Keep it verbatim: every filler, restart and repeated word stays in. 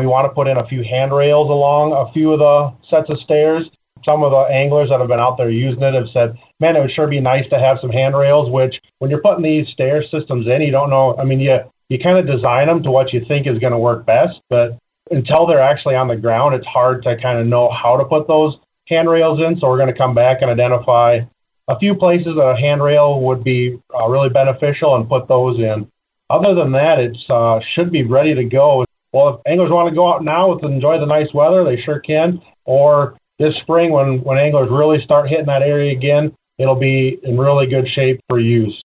we want to put in a few handrails along a few of the sets of stairs. Some of the anglers that have been out there using it have said, man, it would sure be nice to have some handrails, which when you're putting these stair systems in, you don't know. I mean, you, you kind of design them to what you think is going to work best, but until they're actually on the ground, it's hard to kind of know how to put those handrails in. So we're going to come back and identify a few places that a handrail would be uh, really beneficial and put those in. Other than that, it uh, should be ready to go. Well, if anglers want to go out now to enjoy the nice weather, they sure can. Or this spring, when, when anglers really start hitting that area again, it'll be in really good shape for use.